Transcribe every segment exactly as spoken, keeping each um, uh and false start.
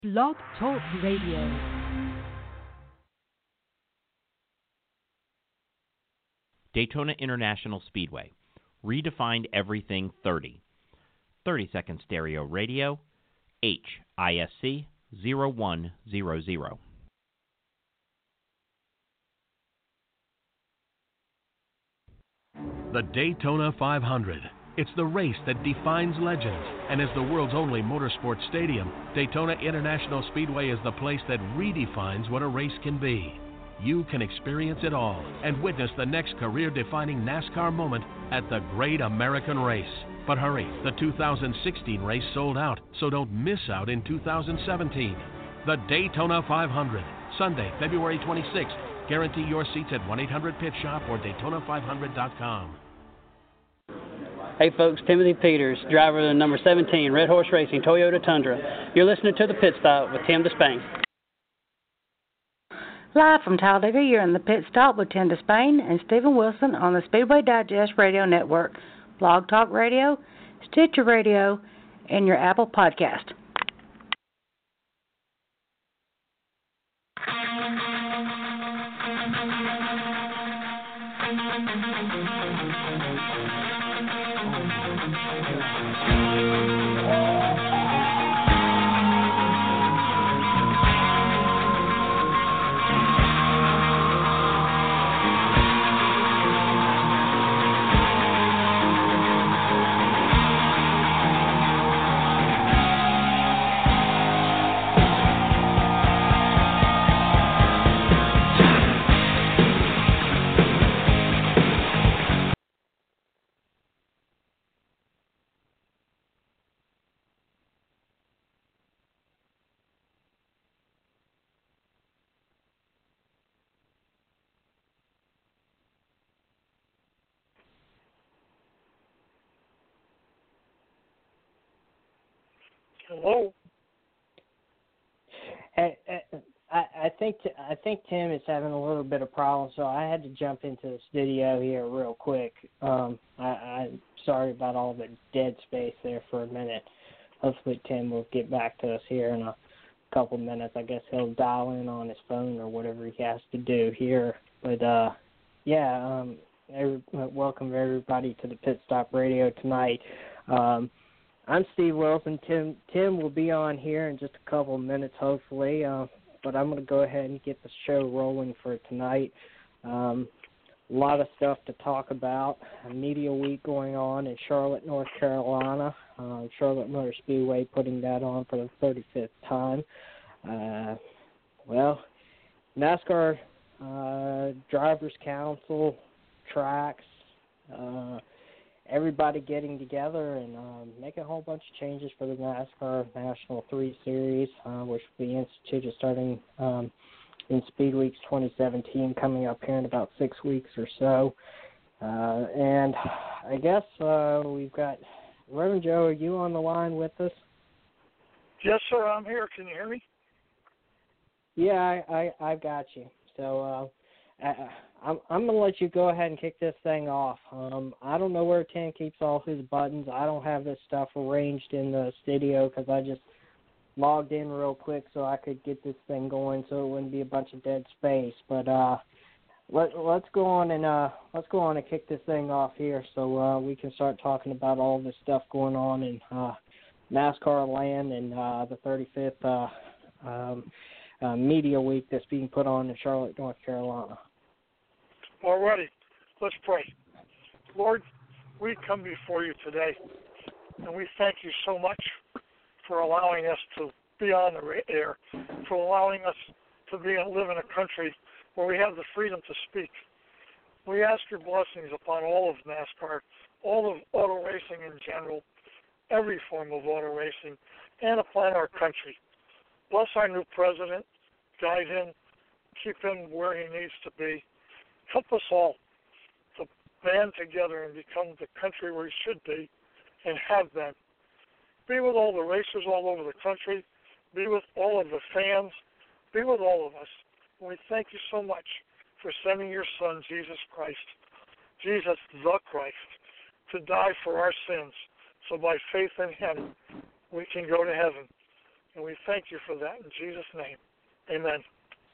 Blog Talk Radio. Daytona International Speedway. Redefined everything thirty. thirty second stereo radio. H I S C zero one zero zero. The Daytona five hundred. It's the race that defines legends, and as the world's only motorsports stadium, Daytona International Speedway is the place that redefines what a race can be. You can experience it all and witness the next career-defining NASCAR moment at the Great American Race. But hurry, the two thousand sixteen race sold out, so don't miss out in two thousand seventeen. The Daytona five hundred, Sunday, February twenty-sixth. Guarantee your seats at one eight hundred pit shop or Daytona five hundred dot com. Hey folks, Timothy Peters, driver of the number seventeen Red Horse Racing Toyota Tundra. You're listening to The Pit Stop with Tim Despain. Live from Talladega, you're in The Pit Stop with Tim Despain and Stephen Wilson on the Speedway Digest Radio Network, Blog Talk Radio, Stitcher Radio, and your Apple Podcast. Hello. Hey, I, I think I think Tim is having a little bit of problem, so I had to jump into the studio here real quick. Um, I, I'm sorry about all the dead space there for a minute. Hopefully Tim will get back to us here in a couple minutes. I guess he'll dial in on his phone or whatever he has to do here. But uh, yeah, um, every, welcome everybody to the Pit Stop Radio tonight. Um, I'm Steve Wilson. Tim Tim will be on here in just a couple of minutes, hopefully. Uh, but I'm going to go ahead and get the show rolling for tonight. Um, a lot of stuff to talk about. A media week going on in Charlotte, North Carolina. Uh, Charlotte Motor Speedway putting that on for the thirty-fifth time. Uh, well, NASCAR uh, Drivers Council, tracks, uh, everybody getting together and um, making a whole bunch of changes for the NASCAR National three Series, uh, which will be instituted starting um, in Speed Weeks twenty seventeen, coming up here in about six weeks or so. Uh, and I guess uh, we've got Reverend Joe. Are you on the line with us? Yes, sir. I'm here. Can you hear me? Yeah, I, I, I've got you. So uh, I, I'm, I'm going to let you go ahead and kick this thing off. Um, I don't know where Tim keeps all his buttons. I don't have this stuff arranged in the studio because I just logged in real quick so I could get this thing going so it wouldn't be a bunch of dead space. But uh, let, let's go on and uh, let's go on and kick this thing off here so uh, we can start talking about all this stuff going on in uh, NASCAR land and uh, the thirty-fifth uh, um, uh, media week that's being put on in Charlotte, North Carolina. All righty. Let's pray. Lord, we come before you today, and we thank you so much for allowing us to be on the air, for allowing us to be live in a country where we have the freedom to speak. We ask your blessings upon all of NASCAR, all of auto racing in general, every form of auto racing, and upon our country. Bless our new president, guide him, keep him where he needs to be. Help us all to band together and become the country we should be and have been. Be with all the racers all over the country. Be with all of the fans. Be with all of us. And we thank you so much for sending your son, Jesus Christ, Jesus the Christ, to die for our sins. So by faith in him, we can go to heaven. And we thank you for that in Jesus' name. Amen.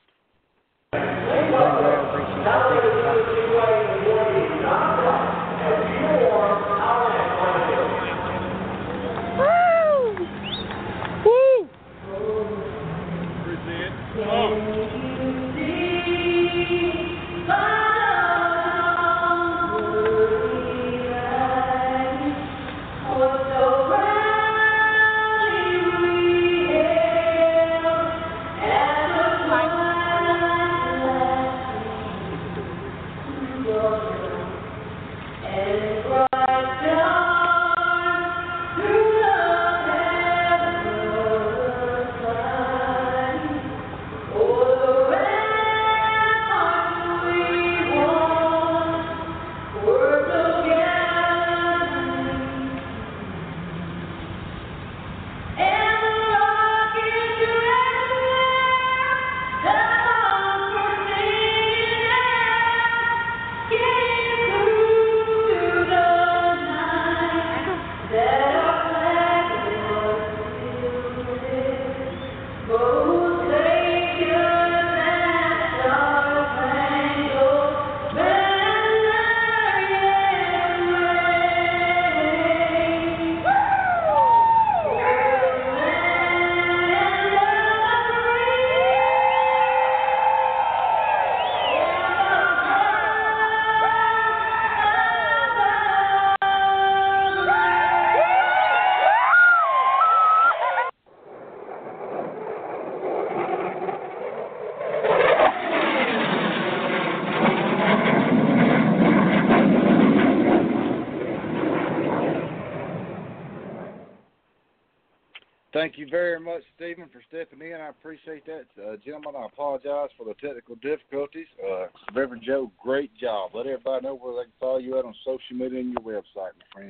Thank you very much, Stephen, for stepping in. I appreciate that. Uh, gentlemen, I apologize for the technical difficulties. Uh, Reverend Joe, great job. Let everybody know where they can follow you out on social media and your website, my friend.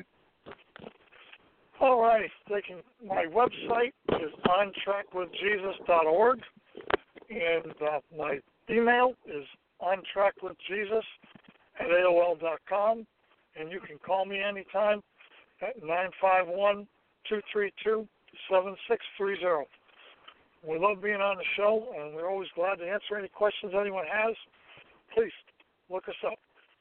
All right. They can, my website is on track with jesus dot org, and uh, my email is on track with jesus at A O L dot com, and you can call me anytime at nine five one, two three two, seven six three zero. We love being on the show, and we're always glad to answer any questions anyone has. Please look us up.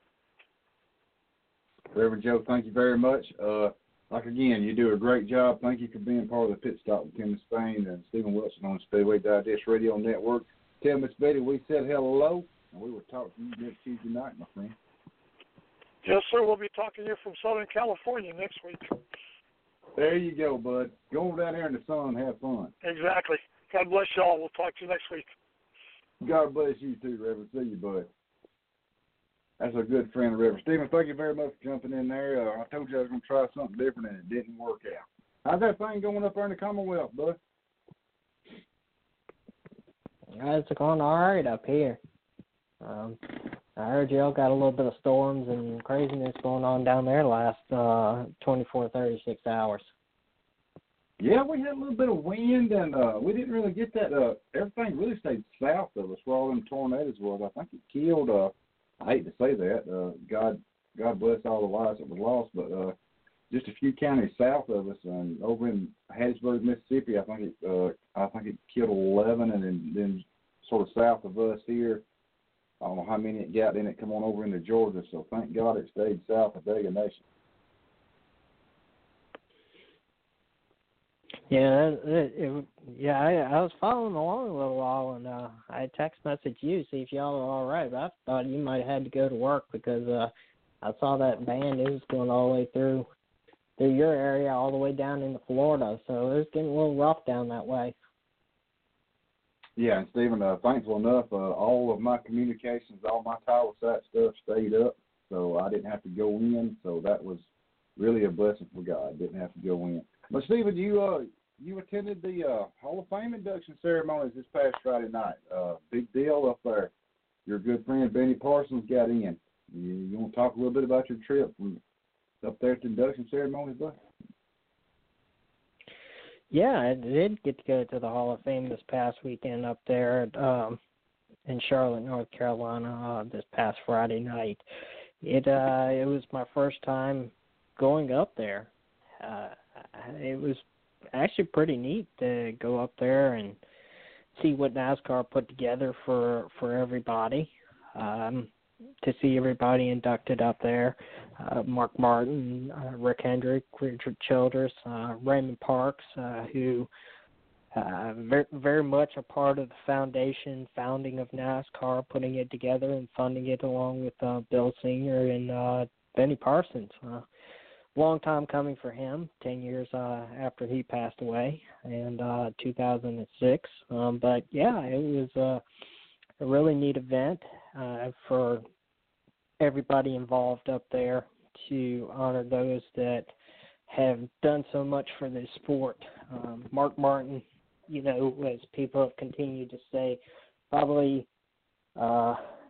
Reverend Joe, thank you very much. Uh, like again, you do a great job. Thank you for being part of the Pit Stop with Tim Spain and Stephen Wilson on the Speedway Digest Radio Network. Tell Miss Betty we said hello, and we will talk to you next Tuesday night, my friend. Yes, sir. We'll be talking to you from Southern California next week. There you go, bud. Go over down there in the sun and have fun. Exactly. God bless y'all. We'll talk to you next week. God bless you too, Reverend. See you, bud. That's a good friend, Reverend Stephen. Thank you very much for jumping in there. Uh, I told you I was going to try something different, and it didn't work out. How's that thing going up there in the Commonwealth, bud? It's going all right up here. Um, I heard y'all got a little bit of storms and craziness going on down there last uh, twenty-four, thirty-six hours. Yeah, we had a little bit of wind, and uh, we didn't really get that. Uh, everything really stayed south of us where all them tornadoes was. I think it killed, uh, I hate to say that, uh, God God bless all the lives that was lost, but uh, just a few counties south of us, and over in Hattiesburg, Mississippi, I think it uh, I think it killed eleven, and then, then sort of south of us here, I don't know how many it got, then it come on over into Georgia, so thank God it stayed south of Vega Nation. Yeah, it, it, it, yeah, I, I was following along a little while, and uh, I text messaged you see if y'all are all right. But I thought you might have had to go to work because uh, I saw that band it was going all the way through through your area, all the way down into Florida. So it was getting a little rough down that way. Yeah, and Stephen, uh, thankful enough, uh, all of my communications, all my tower site stuff stayed up, so I didn't have to go in. So that was really a blessing for God. I didn't have to go in. But Stephen, you uh, you attended the uh, Hall of Fame induction ceremonies this past Friday night. Uh, big deal up there. Your good friend Benny Parsons got in. You, you want to talk a little bit about your trip from up there at the induction ceremonies, bud? Yeah, I did get to go to the Hall of Fame this past weekend up there at, um, in Charlotte, North Carolina, uh, this past Friday night. It uh, it was my first time going up there. Uh, it was actually pretty neat to go up there and see what NASCAR put together for for everybody. Um, to see everybody inducted up there, uh, Mark Martin, uh, Rick Hendrick, Richard Childress, uh, Raymond Parks, uh, who uh, very, very much a part of the foundation, founding of NASCAR, putting it together and funding it along with uh, Bill Senior and uh, Benny Parsons. Uh, long time coming for him, ten years uh, after he passed away, and uh, two thousand six. Um, but, yeah, it was uh, a really neat event uh, for everybody involved up there to honor those that have done so much for this sport. Um, Mark Martin, you know, as people have continued to say, probably uh,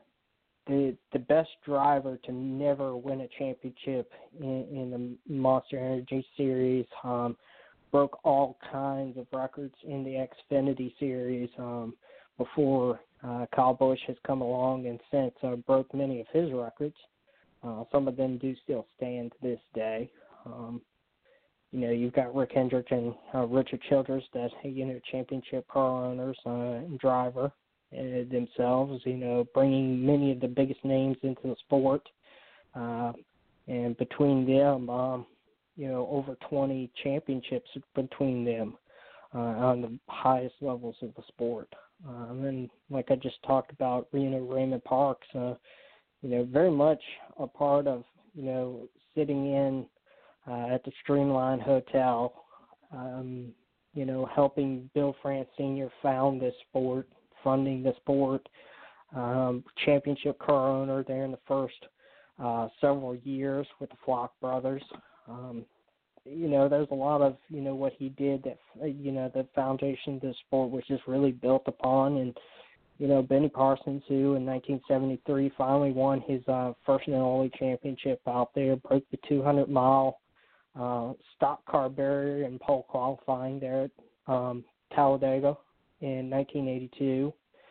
the the best driver to never win a championship in, in the Monster Energy Series. Um, broke all kinds of records in the Xfinity Series um, before uh, Kyle Busch has come along and since uh, broke many of his records. Uh, some of them do still stand to this day. Um, you know, you've got Rick Hendrick and uh, Richard Childress, that, you know, championship car owners uh, and driver uh, themselves, you know, bringing many of the biggest names into the sport. Uh, and between them, um, you know, over twenty championships between them uh, on the highest levels of the sport. Um, and like I just talked about, you know, Raymond Parks, uh, you know, very much a part of, you know, sitting in uh, at the Streamline Hotel, um, you know, helping Bill France Senior found this sport, funding the sport, um, championship car owner there in the first uh, several years with the Flock brothers. Um, you know, there's a lot of, you know, what he did that, you know, the foundation of the sport was just really built upon. And, you know, Benny Parsons, who in nineteen seventy-three finally won his uh, first and only championship out there, broke the two hundred mile uh, stock car barrier in pole qualifying there at um, Talladega in nineteen eighty-two.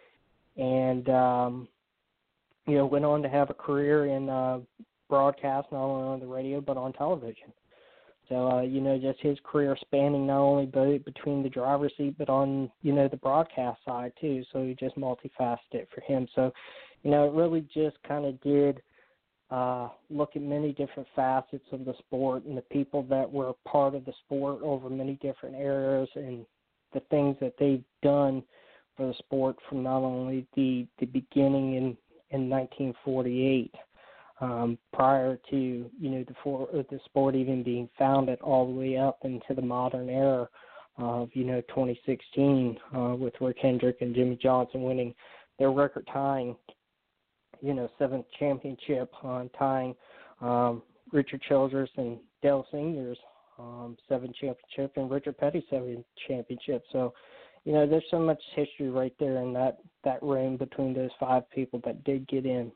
And, um, you know, went on to have a career in uh, broadcast, not only on the radio, but on television. So, uh, you know, just his career spanning not only be- between the driver's seat, but on, you know, the broadcast side, too. So he just multifaceted for him. So, you know, it really just kind of did uh, look at many different facets of the sport and the people that were part of the sport over many different eras and the things that they've done for the sport from not only the, the beginning in, in nineteen forty-eight, Um, prior to, you know, the, for, the sport even being founded, all the way up into the modern era of, you know, twenty sixteen uh, with Rick Hendrick and Jimmy Johnson winning their record-tying, you know, seventh championship, on uh, tying um, Richard Childress and Dale Senior's um, seventh championship and Richard Petty's seventh championship. So, you know, there's so much history right there in that, that room between those five people that did get in.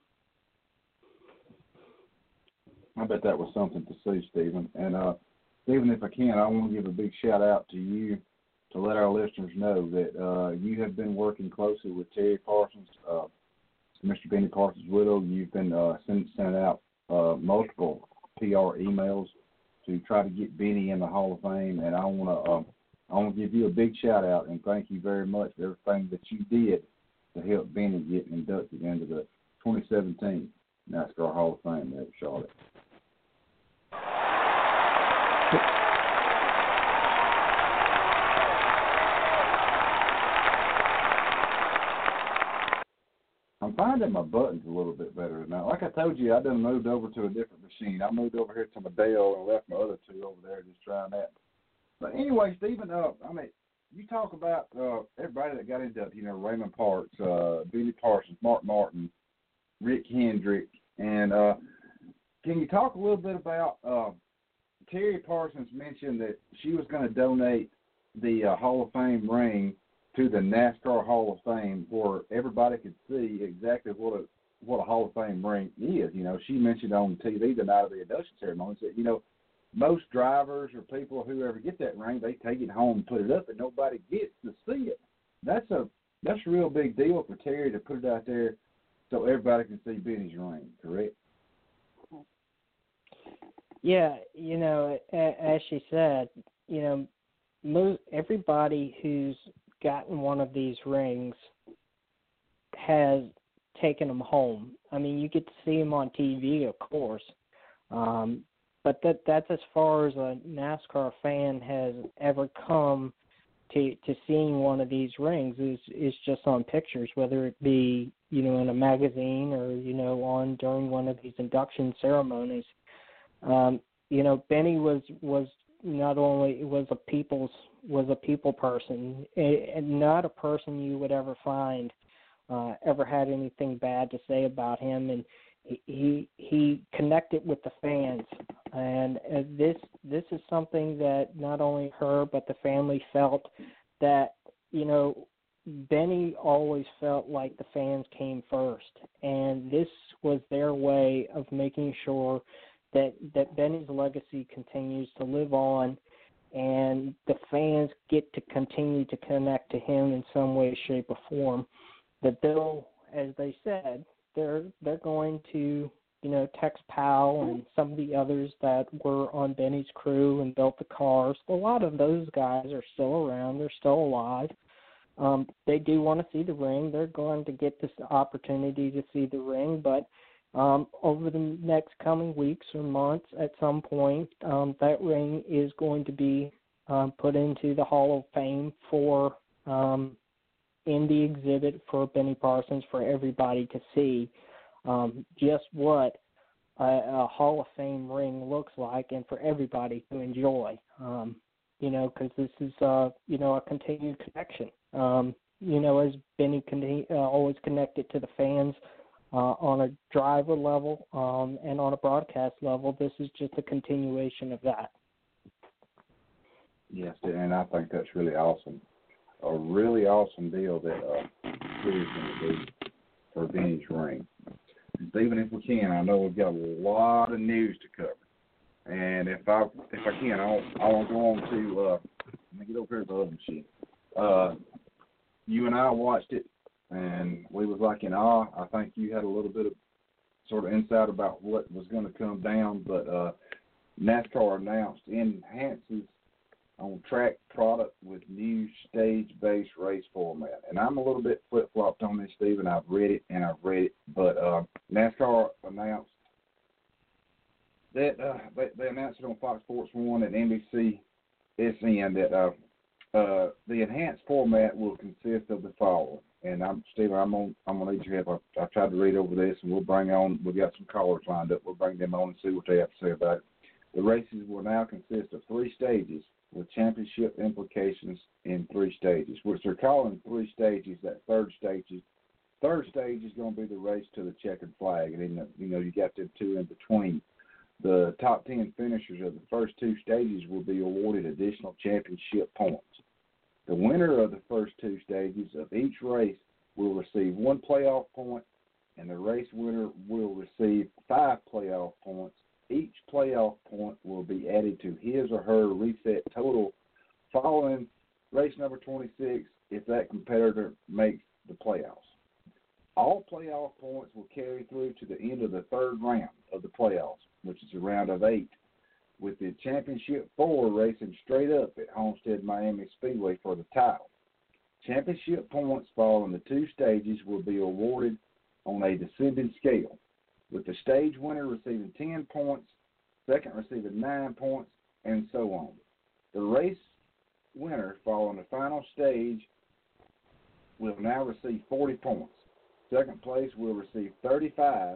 I bet that was something to see, Stephen. And, uh, Stephen, if I can, I want to give a big shout-out to you to let our listeners know that uh, you have been working closely with Terry Parsons, uh, Mister Benny Parsons' widow. You've been uh, sending sent out uh, multiple P R emails to try to get Benny in the Hall of Fame. And I want to uh, I want to give you a big shout-out and thank you very much for everything that you did to help Benny get inducted into the twenty seventeen NASCAR Hall of Fame there at Charlotte. I'm finding my buttons a little bit better now. Like I told you, I done moved over to a different machine. I moved over here to my Dell and left my other two over there just trying that. But anyway, Stephen, uh, I mean, you talk about uh, everybody that got inducted, you know, Raymond Parks, uh, Benny Parsons, Mark Martin, Rick Hendrick, and uh, can you talk a little bit about uh, Terry Parsons mentioned that she was going to donate the uh, Hall of Fame ring to the NASCAR Hall of Fame where everybody could see exactly what a what a Hall of Fame ring is. You know, she mentioned on T V the night of the induction ceremony that, you know, most drivers or people who ever get that ring, they take it home and put it up and nobody gets to see it. That's a that's a real big deal for Terry to put it out there so everybody can see Benny's ring, correct? Yeah, you know, as she said, you know, most everybody who's gotten one of these rings has taken them home. I mean, you get to see them on T V, of course, um, but that that's as far as a NASCAR fan has ever come to to seeing one of these rings is is just on pictures, whether it be, you know, in a magazine or, you know, on during one of these induction ceremonies. Um, you know, Benny was was not only was a people's was a people person, and not a person you would ever find uh, ever had anything bad to say about him, and he he connected with the fans, and uh, this this is something that not only her but the family felt that, you know, Benny always felt like the fans came first, and this was their way of making sure that that Benny's legacy continues to live on, and the fans get to continue to connect to him in some way, shape, or form. That they'll, as they said, they're they're going to, you know, Tex Powell and some of the others that were on Benny's crew and built the cars. A lot of those guys are still around. They're still alive. Um, they do want to see the ring. They're going to get this opportunity to see the ring, but Um, over the next coming weeks or months, at some point, um, that ring is going to be um, put into the Hall of Fame for um, in the exhibit for Benny Parsons for everybody to see um, just what a, a Hall of Fame ring looks like, and for everybody to enjoy. Um, you know, because this is uh, you know a continued connection. Um, you know, as Benny con- uh, always connected to the fans. Uh, on a driver level um, and on a broadcast level, this is just a continuation of that. Yes, and I think that's really awesome. A really awesome deal that uh, Steve's going to do for Benny's ring. Even if we can, I know we've got a lot of news to cover. And if I if I can, I want, I want to go on to, uh, let me get over here to the other machine. Uh, you and I watched it. And we was like in awe. I think you had a little bit of sort of insight about what was going to come down, but uh, NASCAR announced enhances on track product with new stage-based race format. And I'm a little bit flip-flopped on this, Steve, and I've read it and I've read it. But uh, NASCAR announced that uh, they, they announced it on Fox Sports one and N B C S N that uh, uh, the enhanced format will consist of the following. And I'm Steve, I'm on. I'm gonna need your help. I, I tried to read over this, and we'll bring on. We've got some callers lined up. We'll bring them on and see what they have to say about it. The races will now consist of three stages with championship implications in three stages, which they're calling three stages. That third stage is third stage is going to be the race to the checkered flag, and then you know you got them two in between. The top ten finishers of the first two stages will be awarded additional championship points. The winner of the first two stages of each race will receive one playoff point, and the race winner will receive five playoff points. Each playoff point will be added to his or her reset total following race number twenty-six if that competitor makes the playoffs. All playoff points will carry through to the end of the third round of the playoffs, which is a round of eight, with the championship four racing straight up at Homestead Miami Speedway for the title. Championship points following the two stages will be awarded on a descending scale, with the stage winner receiving ten points, second receiving nine points, and so on. The race winner following the final stage will now receive forty points. Second place will receive thirty-five,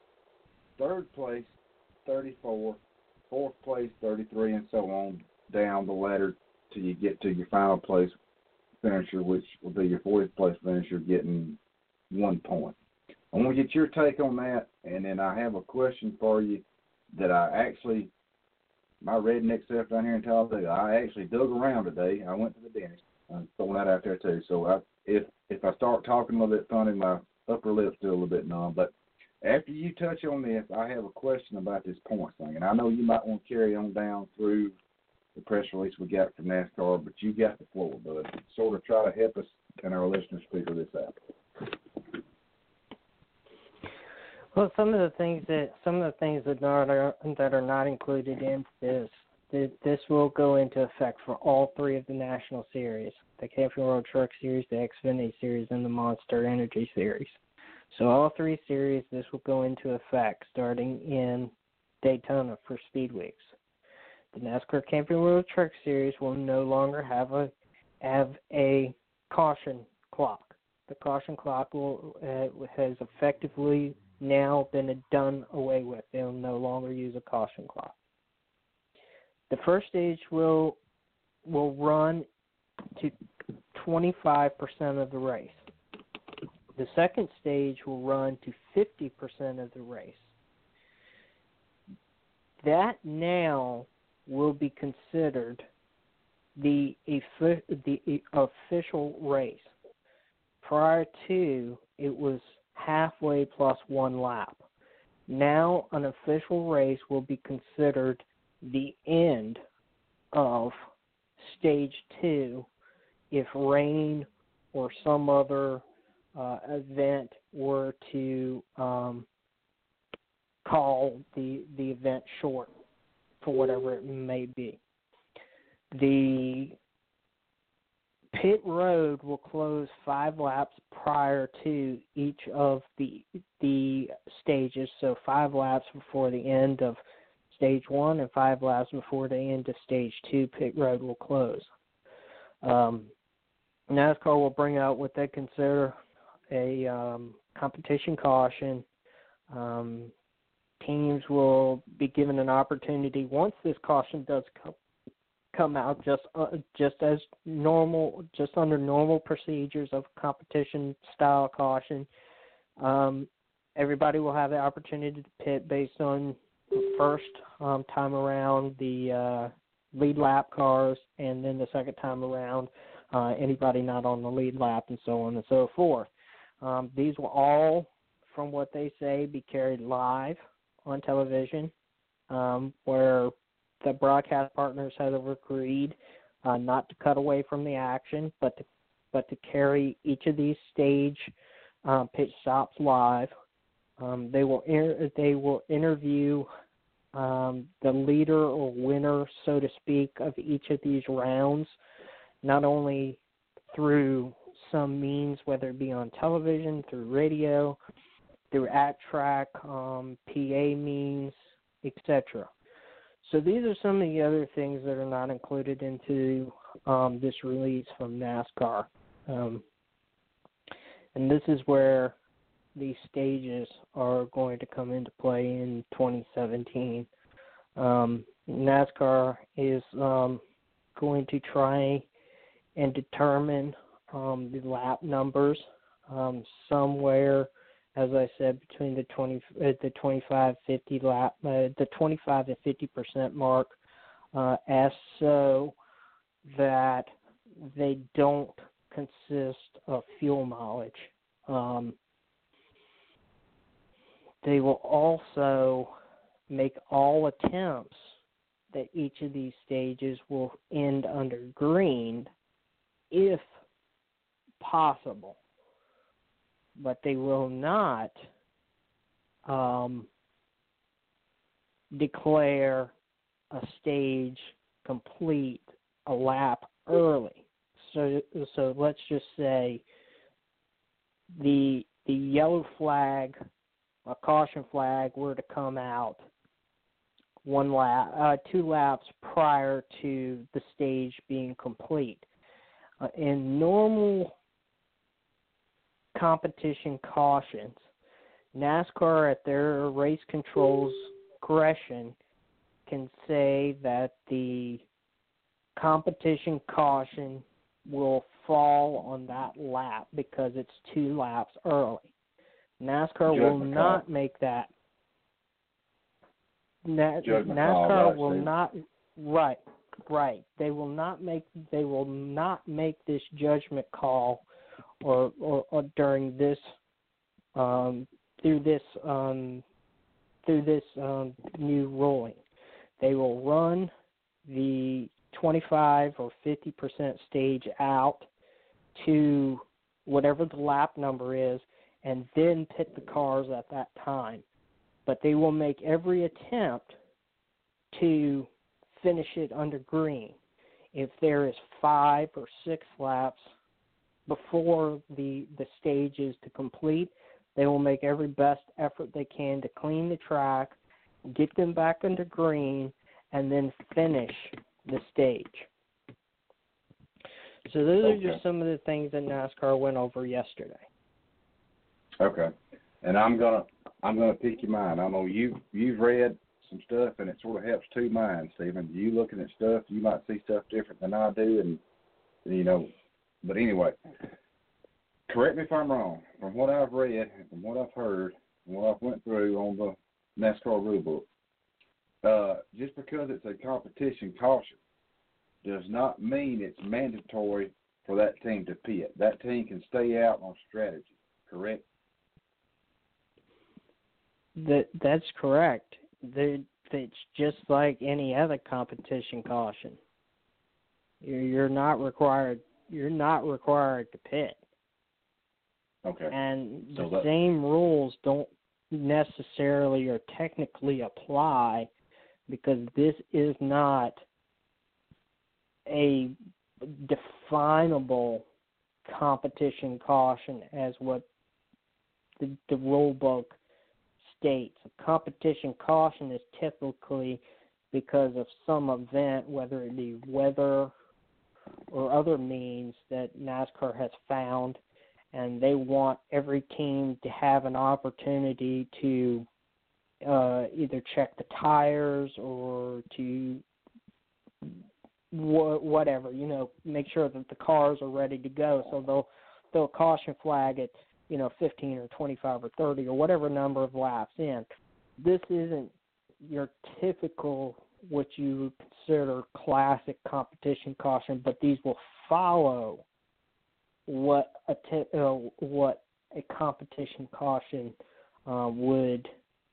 third place thirty-four, fourth place thirty-three, and so on down the ladder till you get to your final place finisher, which will be your fortieth place finisher getting one point. I want to get your take on that, and then I have a question for you that I actually, my redneck self down here in Talladega, I actually dug around today. I went to the dentist. I'm throwing that out there too. So I, if if I start talking a little bit funny, my upper lip's still a little bit numb. But after you touch on this, I have a question about this points thing. And I know you might want to carry on down through the press release we got from NASCAR, but you got the floor, bud. Sort of try to help us and our listeners figure this out. Well, some of the things that some of the things that not are that are not included in this th- this will go into effect for all three of the National Series, the Camping World Truck Series, the Xfinity Series, and the Monster Energy Series. So all three series, this will go into effect starting in Daytona for Speed Weeks. The NASCAR Camping World Truck Series will no longer have a have a caution clock. The caution clock will uh, has effectively now been done away with. They will no longer use a caution clock. The first stage will will run to twenty-five percent of the race. The second stage will run to fifty percent of the race. That now will be considered the the official race. Prior to, it was halfway plus one lap. Now an official race will be considered the end of stage two if rain or some other uh, event were to um, call the the event short for whatever it may be. The pit road will close five laps prior to each of the the stages, so five laps before the end of stage one and five laps before the end of stage two, pit road will close. Um, NASCAR will bring out what they consider a um, competition caution. Um, teams will be given an opportunity once this caution does come come out, just uh, just as normal, just under normal procedures of competition style caution. Um, everybody will have the opportunity to pit based on the first um, time around the uh, lead lap cars, and then the second time around uh, anybody not on the lead lap, and so on and so forth. Um, these will all, from what they say, be carried live on television, um, where the broadcast partners have agreed uh, not to cut away from the action, but to, but to carry each of these stage um, pit stops live. Um, they will inter- they will interview um, the leader or winner, so to speak, of each of these rounds, not only through some means, whether it be on television, through radio, through at-track, um, P A means, et cetera. So these are some of the other things that are not included into um, this release from NASCAR. Um, and this is where these stages are going to come into play in twenty seventeen. Um, NASCAR is um, going to try and determine um, the lap numbers um, somewhere, as I said, between the twenty, uh, the twenty-five, fifty lap, uh, the twenty-five to fifty percent mark, uh, as so that they don't consist of fuel mileage. Um, they will also make all attempts that each of these stages will end under green, if possible. But they will not um, declare a stage complete a lap early. So, so let's just say the the yellow flag, a caution flag, were to come out one lap, uh, two laps prior to the stage being complete. Uh, in normal competition cautions, NASCAR at their race control's discretion can say that the competition caution will fall on that lap because it's two laps early. NASCAR will not make that. Na- NASCAR will not. Right, right. They will not make. They will not make this judgment call, or or, or during this, um, through this, um, through this um, new ruling. They will run the twenty-five or fifty percent stage out to whatever the lap number is, and then pit the cars at that time. But they will make every attempt to finish it under green. If there is five or six laps before the the stage is to complete, they will make every best effort they can to clean the track, get them back under green, and then finish the stage. So those Okay. are just some of the things that NASCAR went over yesterday. Okay. And I'm gonna I'm gonna pick your mind. I know you you've read some stuff, and it sort of helps two minds, Stephen. You looking at stuff, you might see stuff different than I do, and you know. But anyway, correct me if I'm wrong. From what I've read, and from what I've heard, and what I've went through on the NASCAR rulebook, uh, just because it's a competition caution does not mean it's mandatory for that team to pit. That team can stay out on strategy. Correct? That that's correct. The, it's just like any other competition caution. You're, you're not required. You're not required to pit. Okay. And So the that- same rules don't necessarily or technically apply because this is not a definable competition caution as what the, the rule book states. A competition caution is typically because of some event, whether it be weather or other means that NASCAR has found, and they want every team to have an opportunity to uh, either check the tires or to wh- whatever, you know, make sure that the cars are ready to go. So they'll they'll caution flag at, you know, fifteen or twenty-five or thirty or whatever number of laps in. This isn't your typical what you would consider classic competition caution, but these will follow what a t- uh, what a competition caution uh, would,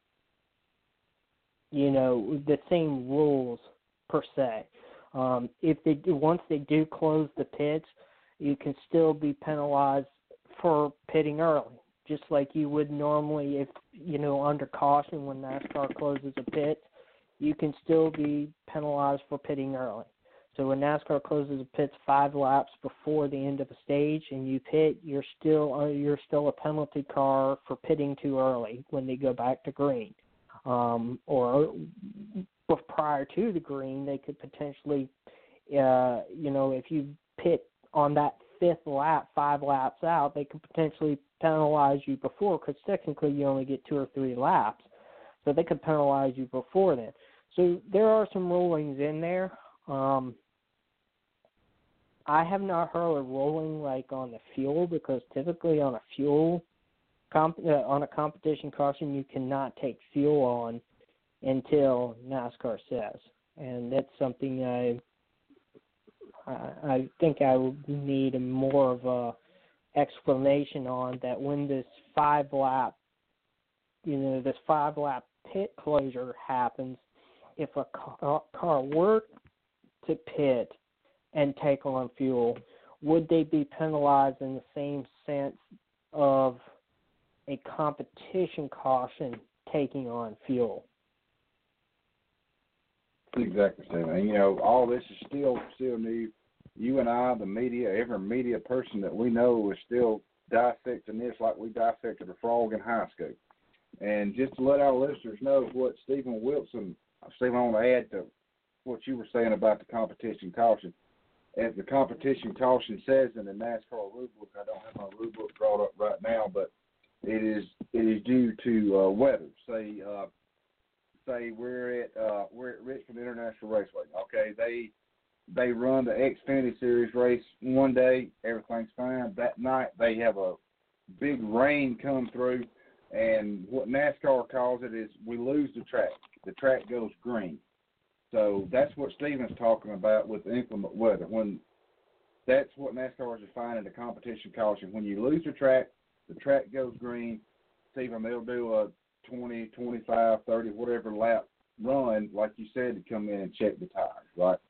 you know, the same rules per se. Um, if they do, once they do close the pits, you can still be penalized for pitting early, just like you would normally if, you know, under caution when NASCAR closes a pit, you can still be penalized for pitting early. So when NASCAR closes a pits five laps before the end of a stage and you pit, you're still uh, you're still a penalty car for pitting too early when they go back to green. Um, or prior to the green, they could potentially, uh, you know, if you pit on that fifth lap, five laps out, they could potentially penalize you before because technically you only get two or three laps. So they could penalize you before then. So there are some rulings in there. Um, I have not heard a ruling like on the fuel because typically on a fuel comp, uh, on a competition caution you cannot take fuel on until NASCAR says, and that's something I I, I think I would need a more of a explanation on that when this five lap you know this five lap pit closure happens, if a car, car were to pit and take on fuel, would they be penalized in the same sense of a competition caution taking on fuel? Exactly, Stephen. And, you know, all this is still still new. You and I, the media, every media person that we know is still dissecting this like we dissected a frog in high school. And just to let our listeners know what Stephen Wilson, Stephen, I want to add to what you were saying about the competition caution. As the competition caution says in the NASCAR rulebook, I don't have my rulebook brought up right now, but it is it is due to uh, weather. Say uh, say we're at uh, we're at Richmond International Raceway. Okay, they they run the Xfinity Series race one day, everything's fine. That night they have a big rain come through, and what NASCAR calls it is we lose the track. The track goes green. So that's what Stephen's talking about with the inclement weather. When that's what NASCAR is defining the competition caution. When you lose the track, the track goes green. Stephen, they'll do a twenty, twenty-five, thirty, whatever lap run, like you said, to come in and check the tires, right?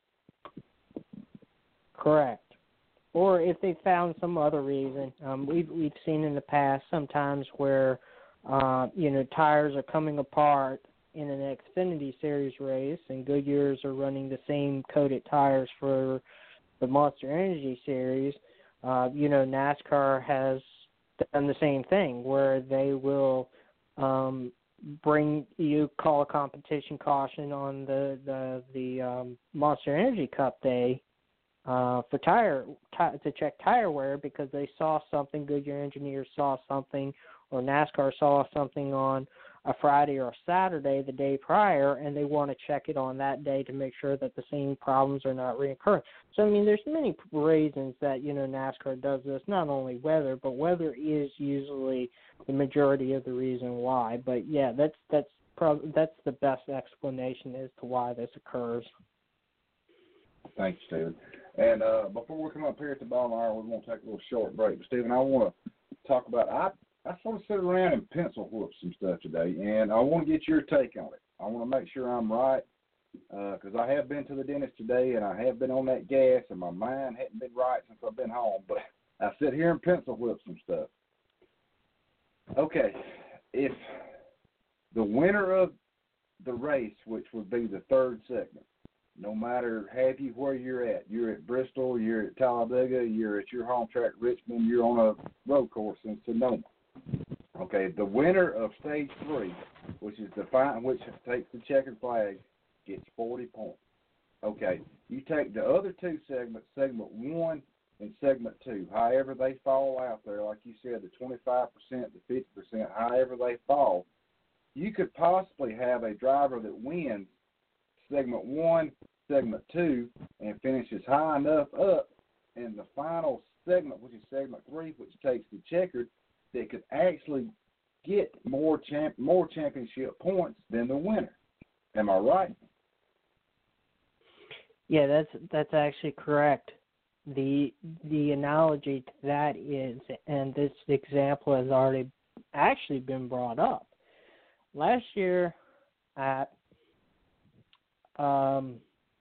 Correct. Or if they found some other reason, um, we've we've seen in the past sometimes where uh, you know tires are coming apart in an Xfinity Series race, and Goodyears are running the same coated tires for the Monster Energy Series, uh, you know, NASCAR has done the same thing where they will um, bring you call a competition caution on the the the um, Monster Energy Cup day uh, for tire t- to check tire wear because they saw something. Goodyear engineers saw something, or NASCAR saw something on a Friday or a Saturday the day prior, and they want to check it on that day to make sure that the same problems are not reoccurring. So, I mean, there's many reasons that, you know, NASCAR does this, not only weather, but weather is usually the majority of the reason why. But, yeah, that's that's prob- that's the best explanation as to why this occurs. Thank you, Stephen. And uh, before we come up here at the bottom of the hour, we want to take a little short break. But, Stephen, I want to talk about I, I sort of sit around and pencil whoop some stuff today, and I want to get your take on it. I want to make sure I'm right because uh, I have been to the dentist today, and I have been on that gas, and my mind hadn't been right since I've been home. But I sit here and pencil whip some stuff. Okay, if the winner of the race, which would be the third segment, no matter have you where you're at, you're at Bristol, you're at Talladega, you're at your home track, Richmond, you're on a road course in Sonoma. Okay, the winner of stage three, which is the final, which takes the checkered flag, gets forty points. Okay, you take the other two segments, segment one and segment two, however they fall out there, like you said, the twenty-five percent, the fifty percent, however they fall, you could possibly have a driver that wins segment one, segment two, and finishes high enough up in the final segment, which is segment three, which takes the checkered, that could actually get more champ more championship points than the winner. Am I right? Yeah, that's that's actually correct. The the analogy to that is, and this example has already actually been brought up. Last year at um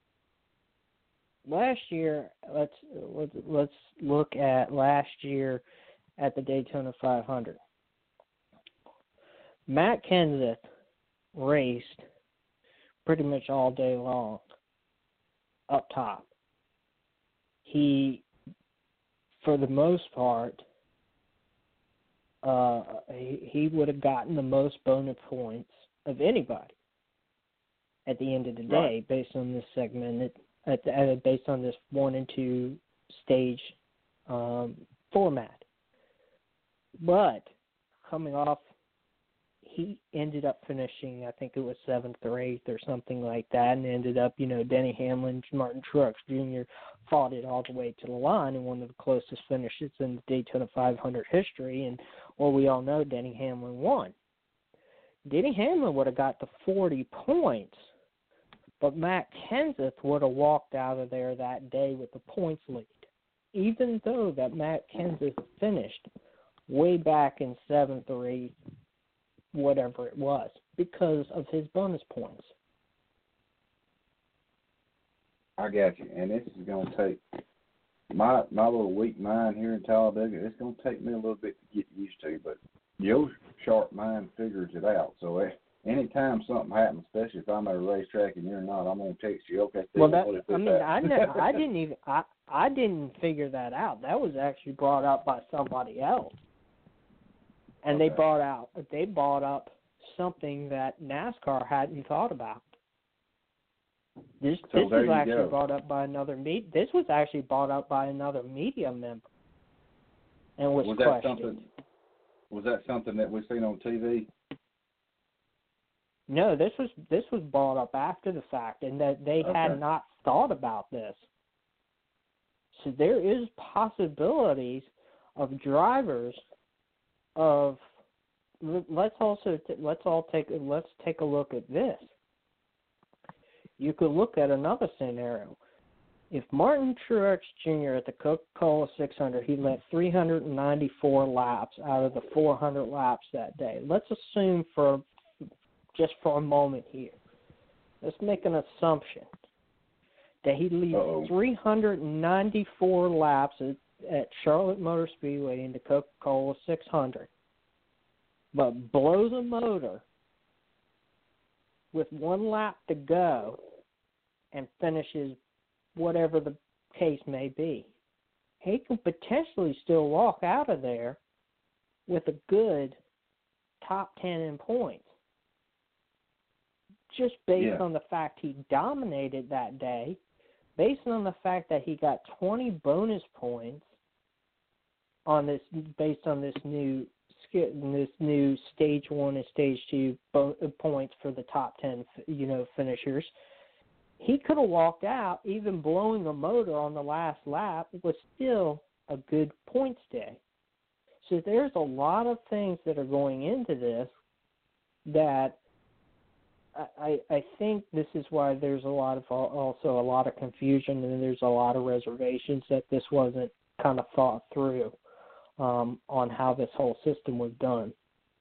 last year let's let's let's look at last year at the Daytona five hundred. Matt Kenseth raced pretty much all day long up top. He, for the most part, uh, he, he would have gotten the most bonus points of anybody at the end of the day, right, based on this segment, at the, uh, based on this one and two stage um, format. But coming off, he ended up finishing, I think it was seventh or eighth or something like that, and ended up, you know, Denny Hamlin, Martin Truex Junior fought it all the way to the line in one of the closest finishes in the Daytona five hundred history, and, well, we all know Denny Hamlin won. Denny Hamlin would have got the forty points, but Matt Kenseth would have walked out of there that day with the points lead, even though that Matt Kenseth finished way back in seventh or eighth, whatever it was, because of his bonus points. I got you, and this is going to take my my little weak mind here in Talladega. It's going to take me a little bit to get used to, but your sharp mind figures it out. So eh, anytime something happens, especially if I'm at a racetrack and you're not, I'm going to text you. Okay, Steve, well, that, what I mean, that? I never, I didn't even, I, I didn't figure that out. That was actually brought up by somebody else. And okay. they brought out, they brought up something that NASCAR hadn't thought about. This so this was actually go. brought up by another me. This was actually brought up by another media member, and was, was questioned. That something, was that something that we've seen on T V? No, this was this was brought up after the fact, and that they okay. had not thought about this. So there is possibilities of drivers of let's also t- let's all take let's take a look at this. You could look at another scenario. If Martin Truex Junior at the Coca-Cola six hundred, he led three hundred ninety-four laps out of the four hundred laps that day. Let's assume for just for a moment here. Let's make an assumption that he leads Uh-oh. three hundred ninety-four laps at, at Charlotte Motor Speedway in the Coca-Cola six hundred, but blows a motor with one lap to go and finishes whatever the case may be, he can potentially still walk out of there with a good top ten in points, just based yeah. on the fact he dominated that day, based on the fact that he got twenty bonus points on this, based on this new this new stage one and stage two bo- points for the top ten, you know, finishers. He could have walked out, even blowing a motor on the last lap. It was still a good points day. So there's a lot of things that are going into this that I, I think this is why there's a lot of also a lot of confusion, and there's a lot of reservations that this wasn't kind of thought through um, on how this whole system was done.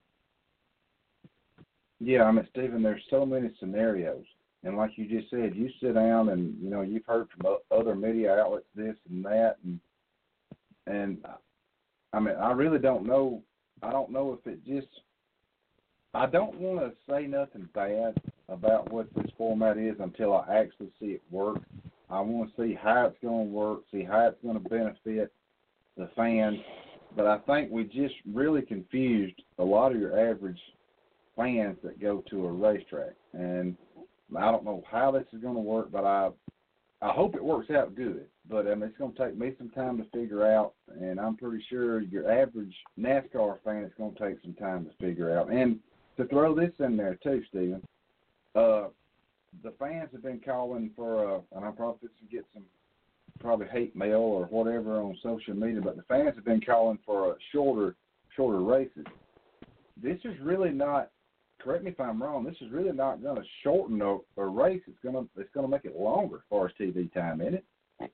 Yeah, I mean, Stephen, there's so many scenarios. And like you just said, you sit down and, you know, you've heard from other media outlets this and that. And, and I mean, I really don't know. I don't know if it just – I don't want to say nothing bad about what this format is until I actually see it work. I want to see how it's going to work, see how it's going to benefit the fans. But I think we just really confused a lot of your average fans that go to a racetrack. And I don't know how this is going to work, but I I hope it works out good. But I mean, it's going to take me some time to figure out, and I'm pretty sure your average NASCAR fan is going to take some time to figure out. And to throw this in there too, Stephen, uh, the fans have been calling for, uh, and I'm probably going to get some probably hate mail or whatever on social media, but the fans have been calling for uh, shorter shorter races. This is really not. Correct me if I'm wrong. This is really not going to shorten a, a race. It's going to it's going to make it longer as far as T V time, isn't it?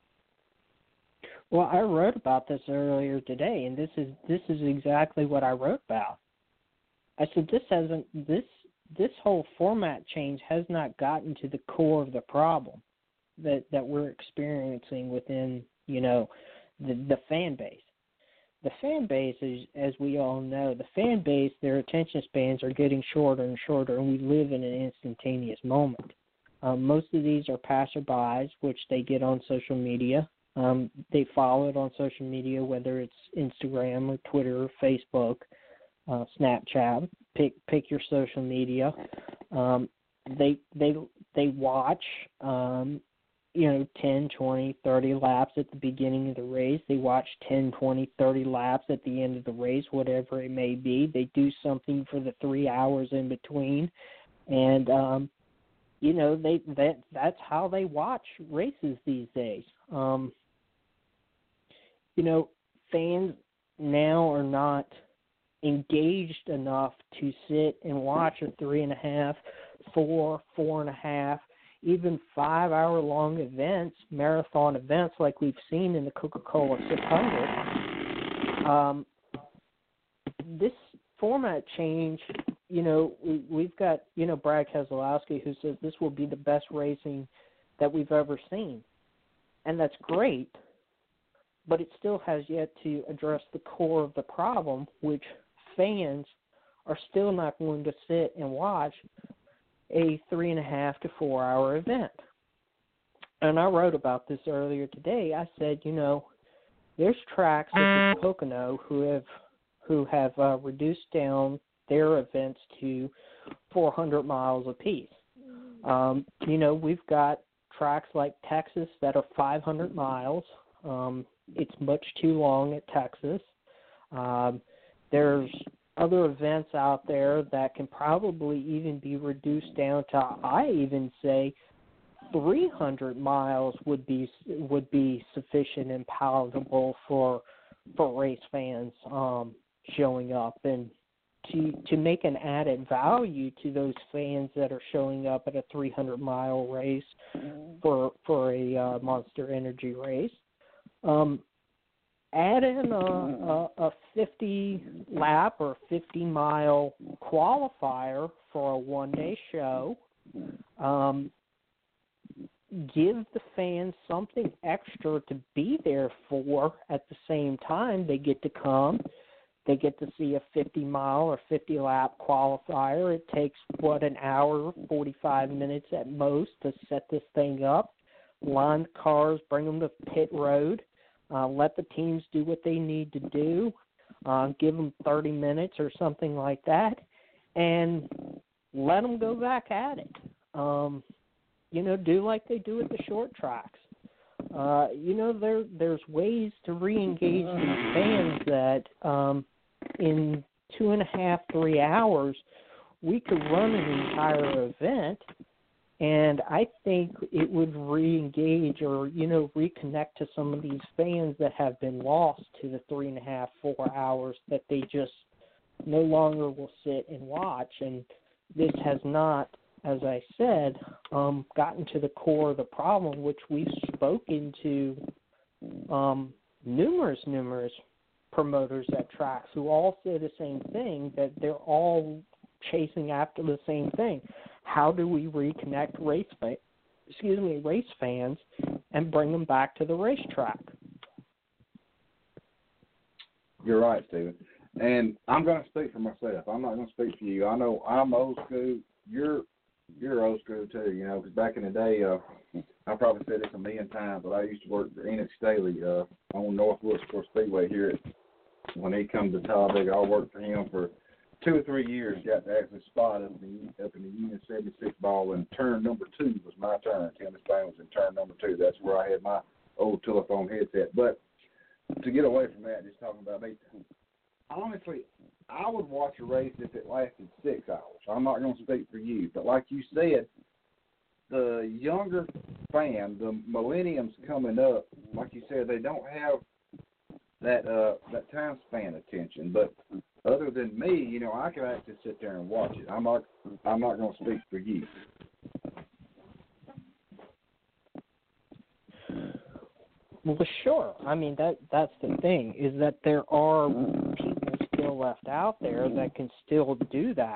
Well, I wrote about this earlier today, and this is this is exactly what I wrote about. I said this hasn't this this whole format change has not gotten to the core of the problem that that we're experiencing within, you know, the the fan base. The fan base, is, as we all know, the fan base, their attention spans are getting shorter and shorter, and we live in an instantaneous moment. Um, most of these are passerbys, which they get on social media. Um, they follow it on social media, whether it's Instagram or Twitter or Facebook, uh, Snapchat. Pick pick your social media. Um, they they they watch. Um, you know, ten, twenty, thirty laps at the beginning of the race. They watch ten, twenty, thirty laps at the end of the race, whatever it may be. They do something for the three hours in between. And, um, you know, they that that's how they watch races these days. Um, you know, fans now are not engaged enough to sit and watch a three and a half, four, four and a half, even five-hour-long events, marathon events like we've seen in the Coca-Cola six hundred. Um, this format change, you know, we, we've got, you know, Brad Keselowski who says this will be the best racing that we've ever seen. And that's great, but it still has yet to address the core of the problem, which fans are still not going to sit and watch a three and a half to four hour event. And I wrote about this earlier today. I said, you know, there's tracks such as Pocono who have who have uh, reduced down their events to four hundred miles apiece. Um, you know, we've got tracks like Texas that are five hundred miles. Um, it's much too long at Texas. Um, there's other events out there that can probably even be reduced down to, I even say, three hundred miles would be would be sufficient and palatable for for race fans um, showing up, and to to make an added value to those fans that are showing up at a three hundred mile race for for a uh, Monster Energy race. Um, add in a, a, a fifty lap or fifty mile qualifier for a one day show. Um, give the fans something extra to be there for at the same time. They get to come, They get to see a fifty mile or fifty lap qualifier. It takes, what, an hour, forty-five minutes at most to set this thing up, line the cars, bring them to pit road, uh, let the teams do what they need to do, uh, give them thirty minutes or something like that, and let them go back at it. Um, you know, do like they do at the short tracks. Uh, you know, there there's ways to re-engage these fans that um, in two and a half, three hours, we could run an entire event, and I think it would re-engage or, you know, reconnect to some of these fans that have been lost to the three and a half, four hours that they just no longer will sit and watch. And this has not, as I said, um, gotten to the core of the problem, which we've spoken to um, numerous, numerous promoters at tracks who all say the same thing, that they're all chasing after the same thing. How do we reconnect race, fa- excuse me, race fans and bring them back to the racetrack? You're right, Stephen. And I'm going to speak for myself. I'm not going to speak for you. I know I'm old school. You're you're old school too, you know, because back in the day, uh, I probably said this a million times, but I used to work for Enoch Staley uh, on North Wilkesboro Speedway here. At, when he come to Talladega, I worked for him for two or three years, got to actually spot up in the, up in the Union seventy-six ball, and turn number two was my turn. Tim Disspain was in turn number two. That's where I had my old telephone headset. But to get away from that, just talking about me, honestly, I would watch a race if it lasted six hours. I'm not going to speak for you, but like you said, the younger fan, the millenniums coming up, like you said, they don't have that uh, that time span attention. But other than me, you know, I can actually sit there and watch it. I'm not I'm not going to speak for you. Well, sure. I mean, that that's the thing, is that there are people still left out there that can still do that.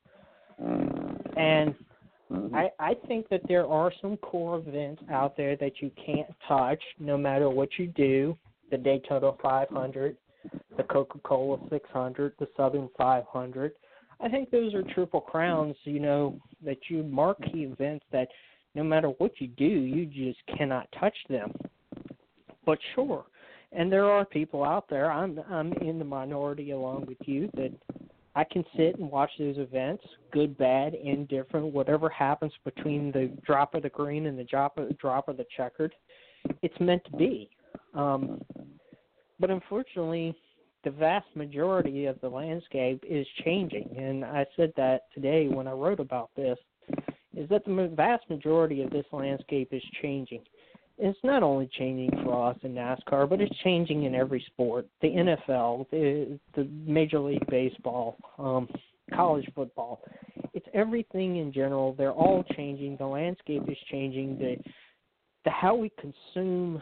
And I, I think that there are some core events out there that you can't touch no matter what you do. The Daytona five hundred, the Coca-Cola six hundred, the Southern five hundred. I think those are triple crowns, you know, that you marquee events that no matter what you do, you just cannot touch them. But sure, and there are people out there, I'm I'm in the minority along with you, that I can sit and watch those events, good, bad, indifferent, whatever happens between the drop of the green and the drop of, drop of the checkered. It's meant to be. Um, but unfortunately, the vast majority of the landscape is changing, and I said that today when I wrote about this, is that the vast majority of this landscape is changing. It's not only changing for us in NASCAR, but it's changing in every sport. The N F L, the, the Major League Baseball, um, college football. It's everything in general. They're all changing. The landscape is changing. The, the how we consume,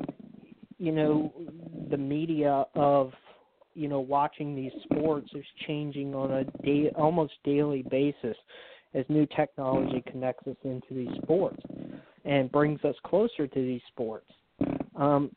you know, the media of, you know, watching these sports is changing on a day, almost daily basis as new technology connects us into these sports and brings us closer to these sports. Um,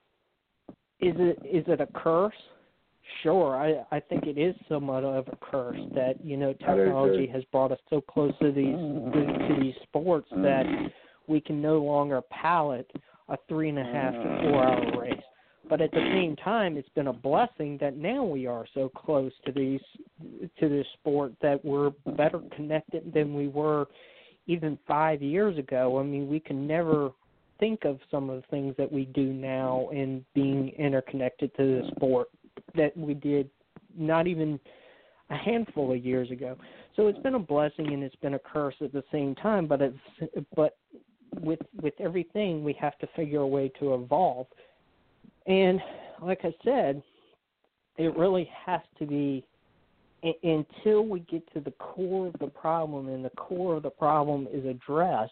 is it is it a curse? Sure, I, I think it is somewhat of a curse that, you know, technology has brought us so close to these to, to these sports that we can no longer palate a three and a half to four hour race. But at the same time, it's been a blessing that now we are so close to these to this sport that we're better connected than we were even five years ago. I mean, we can never think of some of the things that we do now in being interconnected to the sport that we did not even a handful of years ago. So it's been a blessing and it's been a curse at the same time. But it's, but with with everything, we have to figure a way to evolve. And like I said, it really has to be until we get to the core of the problem, and the core of the problem is addressed,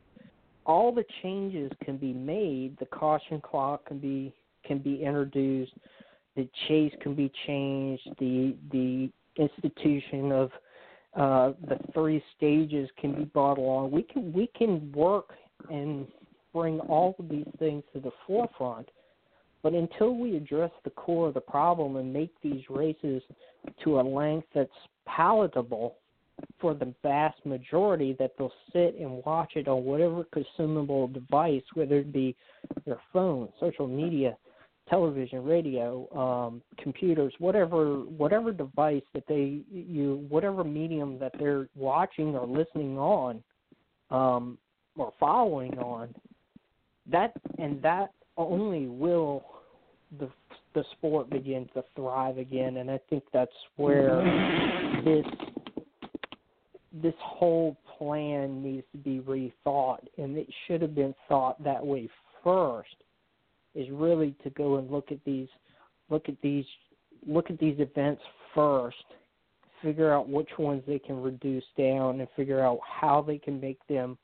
all the changes can be made. The caution clock can be can be introduced. The chase can be changed. The the institution of uh, the three stages can be brought along. We can we can work and bring all of these things to the forefront. But until we address the core of the problem and make these races to a length that's palatable for the vast majority, that they'll sit and watch it on whatever consumable device, whether it be their phone, social media, television, radio, um, computers, whatever whatever device that they you whatever medium that they're watching or listening on, um, or following on, that and that only will the the sport begin to thrive again. And I think that's where this this whole plan needs to be rethought, and it should have been thought that way first. Is really to go and look at these, look at these, look at these events first, figure out which ones they can reduce down, and figure out how they can make them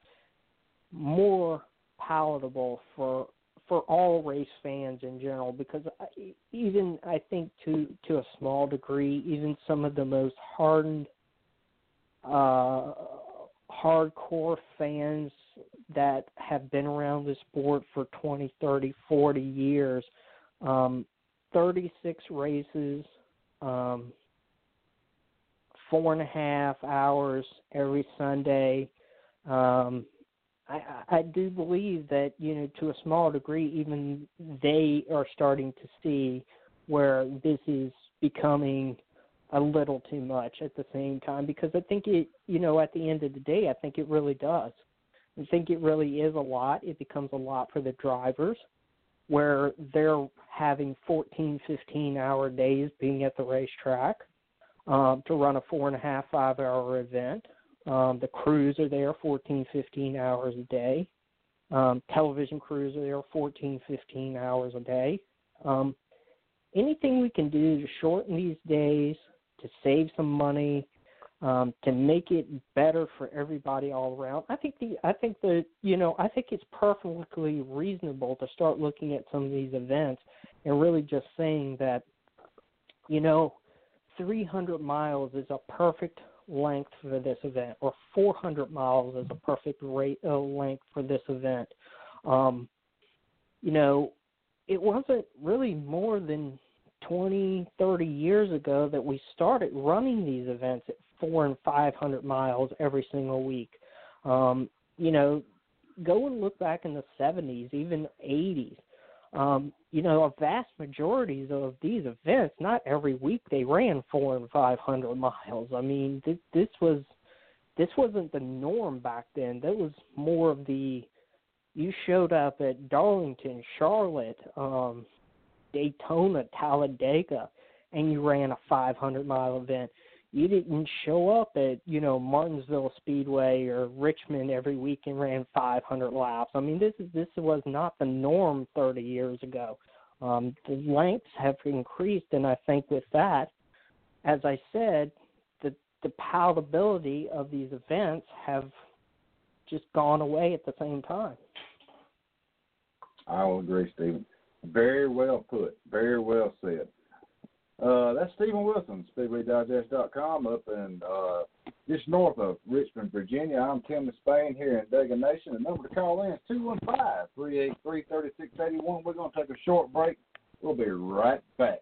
more palatable for for all race fans in general. Because I, even I think to to a small degree, even some of the most hardened, uh, hardcore fans that have been around the sport for twenty, thirty, forty years, um, thirty-six races, um, four and a half hours every Sunday. Um, I, I do believe that, you know, to a small degree, even they are starting to see where this is becoming a little too much at the same time, because I think it, you know, at the end of the day, I think it really does. I think it really is a lot. It becomes a lot for the drivers, where they're having fourteen, fifteen-hour days being at the racetrack um, to run a four and a half, five-hour event. Um, the crews are there fourteen, fifteen hours a day. Um, television crews are there fourteen, fifteen hours a day. Um, anything we can do to shorten these days, to save some money, Um, to make it better for everybody all around. I think the I think the you know I think it's perfectly reasonable to start looking at some of these events and really just saying that, you know, three hundred miles is a perfect length for this event, or four hundred miles is a perfect rate uh, length for this event. Um, you know, it wasn't really more than twenty, thirty years ago that we started running these events at four and five hundred miles every single week. Um, you know, go and look back in the seventies, even eighties. Um, you know, a vast majority of these events, not every week they ran four and five hundred miles. I mean, th- this was this wasn't the norm back then. That was more of the, you showed up at Darlington, Charlotte, um, Daytona, Talladega, and you ran a five hundred mile event. You didn't show up at, you know, Martinsville Speedway or Richmond every week and ran five hundred laps. I mean, this is this was not the norm thirty years ago. Um, the lengths have increased, and I think with that, as I said, the the palatability of these events have just gone away at the same time. I will agree, Stephen. Very well put. Very well said. Uh, that's Stephen Wilson, Speedway Digest dot com, up in uh, just north of Richmond, Virginia. I'm Tim Despain here in Dega Nation. The number to call in is two one five, three eight three, three six eight one. We're going to take a short break. We'll be right back.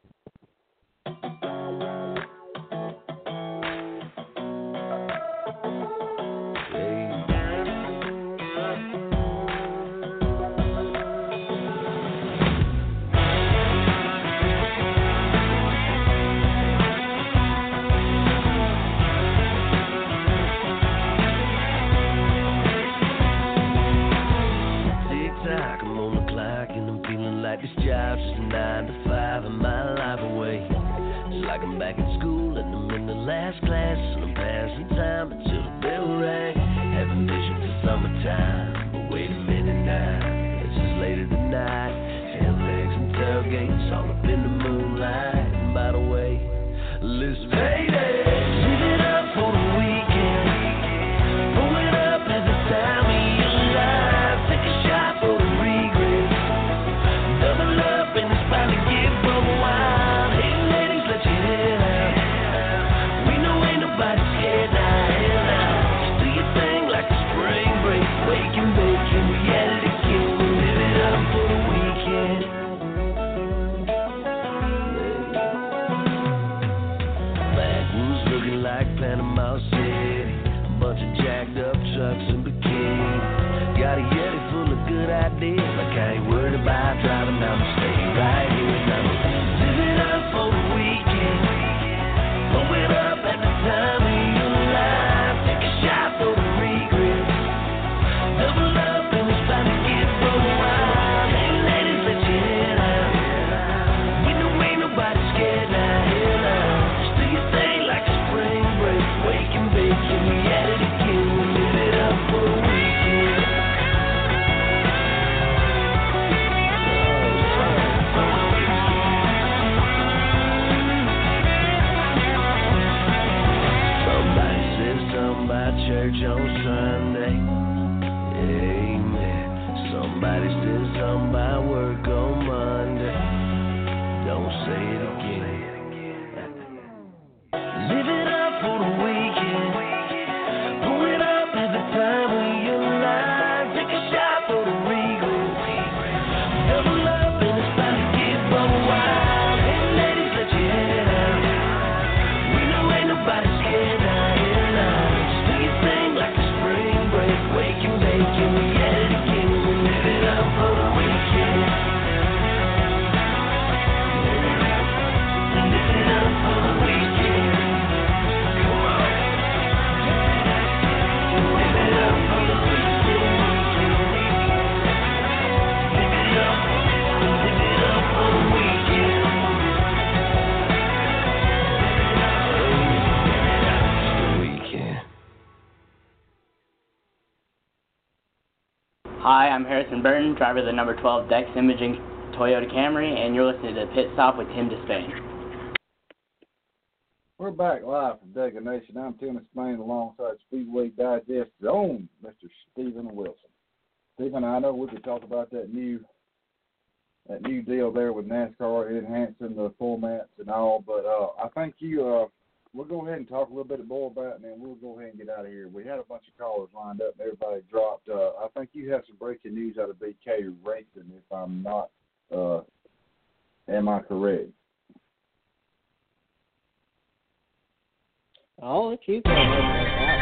This job's just a nine to five and my life away. It's like I'm back in school and I'm in the last class and I'm passing time until the bell rang. Having vision for summertime, but wait a minute now, it's as late as the night. Tail legs and tailgates all up in the moonlight. And by the way, listen, payday, live it up for the weekend. Pull it up every time of your life. Take a shot for the regret. Double up and it's about to get buck wild. Hey ladies, let your head out. We know ain't nobody scared now. Hell now. Just do your thing like a spring break. Wake and bake and reality kill. Live it up for the weekend. church on Sunday. Amen. Somebody said something about work on Monday. Don't say it again. Live it up for the weekend. Pull it up every time we align. Take a shot for the regal. Double up and it's time to get buck wild. Hey ladies, let your head out. We know ain't nobody scared out here now. Just do your thing like a spring break. Wake and bake and we at it again. We live it up for the weekend. Live it up for the weekend. Come on. Live it up for the weekend. Live it up. Live it up for the weekend. The weekend. Hi, I'm Harrison Burton, driver of the number twelve Dex Imaging Toyota Camry, and you're listening to Pit Stop with Tim Despain. We're back live from Dega Nation. I'm Tim Despain alongside Speedway Digest's own Mister Stephen Wilson. Stephen, I know we could talk about that new that new deal there with NASCAR enhancing the formats and all, but uh, I think you uh, we'll go ahead and talk a little bit more about it, and then we'll go ahead and get out of here. We had a bunch of callers lined up, and everybody dropped. Uh, I think you have some breaking news out of B K Racing, if I'm not, uh, am I correct? Oh, if you can open it out.